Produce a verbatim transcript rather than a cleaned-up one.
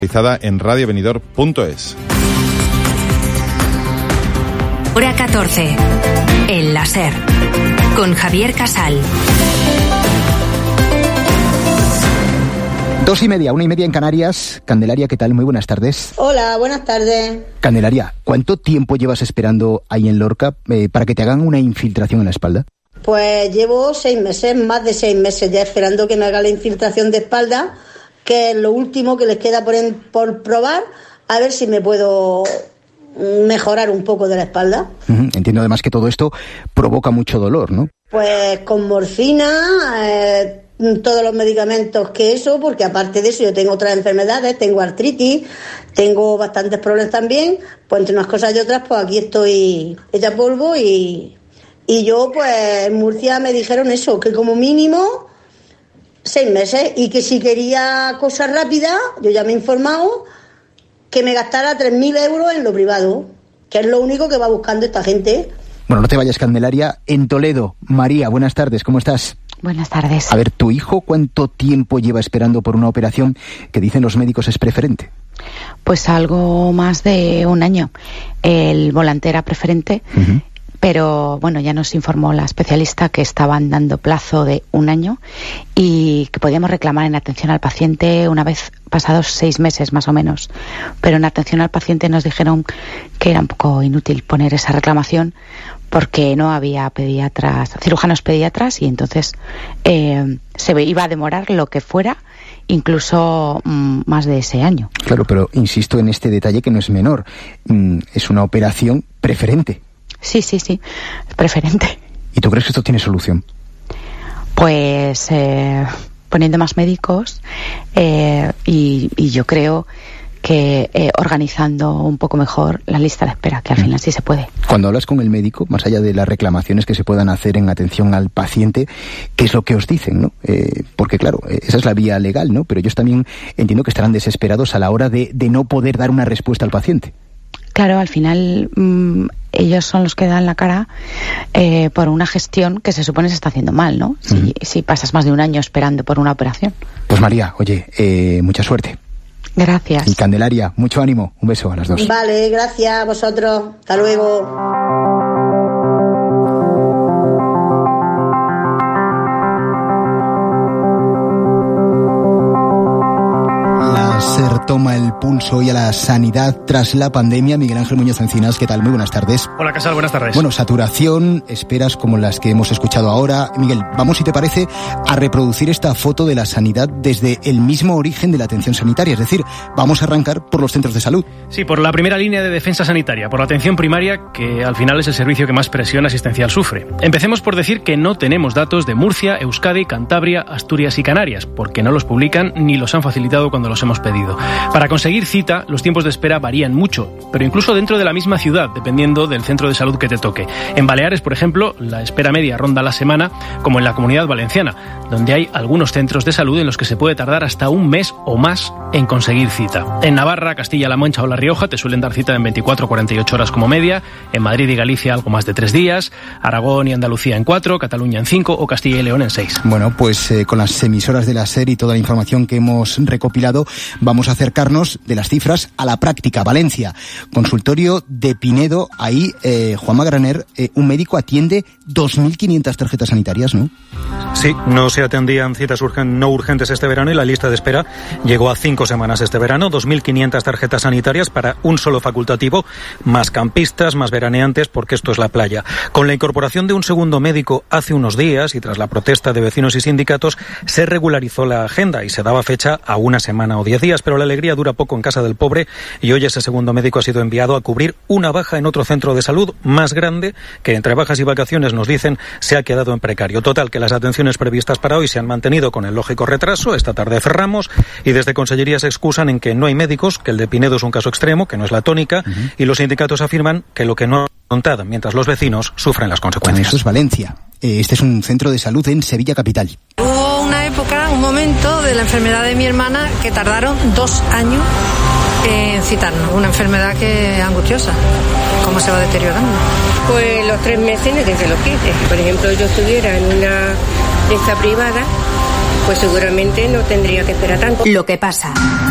Realizada en radio venidor punto es. Hora catorce. El láser. Con Javier Casal. Dos y media, una y media en Canarias. Candelaria, ¿qué tal? Muy buenas tardes. Hola, buenas tardes. Candelaria, ¿cuánto tiempo llevas esperando ahí en Lorca eh, para que te hagan una infiltración en la espalda? Pues llevo seis meses, más de seis meses ya esperando que me haga la infiltración de espalda, que es lo último que les queda por, en, por probar, a ver si me puedo mejorar un poco de la espalda. Uh-huh. Entiendo además que todo esto provoca mucho dolor, ¿no? Pues con morfina, eh, todos los medicamentos que eso, porque aparte de eso yo tengo otras enfermedades, tengo artritis, tengo bastantes problemas también, pues entre unas cosas y otras, pues aquí estoy hecha polvo y, y yo pues en Murcia me dijeron eso, que como mínimo seis meses y que si quería cosas rápidas, yo ya me he informado, que me gastara tres mil euros en lo privado, que es lo único que va buscando esta gente. Bueno, no te vayas, Candelaria. En Toledo, María, buenas tardes, ¿cómo estás? Buenas tardes. A ver, ¿tu hijo cuánto tiempo lleva esperando por una operación que dicen los médicos es preferente? Pues algo más de un año. El volante era preferente, uh-huh. Pero bueno, ya nos informó la especialista que estaban dando plazo de un año y que podíamos reclamar en atención al paciente una vez pasados seis meses más o menos. Pero en atención al paciente nos dijeron que era un poco inútil poner esa reclamación porque no había pediatras, cirujanos pediatras y entonces eh, se iba a demorar lo que fuera, incluso mm, más de ese año. Claro, pero insisto en este detalle que no es menor. Mm, es una operación preferente. Sí, sí, sí, es preferente. ¿Y tú crees que esto tiene solución? Pues eh, poniendo más médicos eh, y, y yo creo que eh, organizando un poco mejor la lista de espera, que al final sí se puede. Cuando hablas con el médico, más allá de las reclamaciones que se puedan hacer en atención al paciente, ¿qué es lo que os dicen, no? Eh, porque claro, esa es la vía legal, ¿no? Pero ellos también entiendo que estarán desesperados a la hora de, de no poder dar una respuesta al paciente. Claro, al final mmm, ellos son los que dan la cara eh, por una gestión que se supone se está haciendo mal, ¿no? Si, uh-huh. si pasas más de un año esperando por una operación. Pues María, oye, eh, mucha suerte. Gracias. Y Candelaria, mucho ánimo. Un beso a las dos. Vale, gracias a vosotros. Hasta luego. Se retoma el pulso hoy a la sanidad tras la pandemia. Miguel Ángel Muñoz Encinas, ¿qué tal? Muy buenas tardes. Hola, Casal, buenas tardes. Bueno, saturación, esperas como las que hemos escuchado ahora. Miguel, vamos, si te parece, a reproducir esta foto de la sanidad desde el mismo origen de la atención sanitaria. Es decir, vamos a arrancar por los centros de salud. Sí, por la primera línea de defensa sanitaria, por la atención primaria, que al final es el servicio que más presión asistencial sufre. Empecemos por decir que no tenemos datos de Murcia, Euskadi, Cantabria, Asturias y Canarias, porque no los publican ni los han facilitado cuando los hemos pedido. Para conseguir cita, los tiempos de espera varían mucho, pero incluso dentro de la misma ciudad, dependiendo del centro de salud que te toque. En Baleares, por ejemplo, la espera media ronda la semana, como en la Comunidad Valenciana, donde hay algunos centros de salud en los que se puede tardar hasta un mes o más en conseguir cita. En Navarra, Castilla-La Mancha o La Rioja te suelen dar cita en veinticuatro a cuarenta y ocho horas como media, en Madrid y Galicia algo más de tres días, Aragón y Andalucía en cuatro, Cataluña en cinco o Castilla y León en seis. Bueno, pues eh, con las emisoras de la SER y toda la información que hemos recopilado, vamos a acercarnos de las cifras a la práctica. Valencia, consultorio de Pinedo, ahí eh, Juanma Graner, eh, un médico atiende dos mil quinientas tarjetas sanitarias, ¿no? Sí, no se atendían citas urgen, no urgentes este verano y la lista de espera llegó a cinco semanas este verano, dos mil quinientas tarjetas sanitarias para un solo facultativo, más campistas, más veraneantes, porque esto es la playa. Con la incorporación de un segundo médico hace unos días y tras la protesta de vecinos y sindicatos, se regularizó la agenda y se daba fecha a una semana o diez días, pero la alegría dura poco en casa del pobre y hoy ese segundo médico ha sido enviado a cubrir una baja en otro centro de salud más grande que entre bajas y vacaciones nos dicen se ha quedado en precario. Total, que las atenciones previstas para hoy se han mantenido con el lógico retraso. Esta tarde cerramos y desde Consellería se excusan en que no hay médicos, que el de Pinedo es un caso extremo, que no es la tónica, uh-huh. y los sindicatos afirman que lo que no ha contado, mientras los vecinos sufren las consecuencias. Eso es Valencia. Este es un centro de salud en Sevilla capital. Hubo una época, un momento de la enfermedad de mi hermana que tardaron dos años en citarnos. Una enfermedad que es angustiosa. ¿Cómo se va deteriorando? Pues los tres meses desde que lo quite. Por ejemplo, yo estuviera en una de esta privada, pues seguramente no tendría que esperar tanto. Lo que pasa.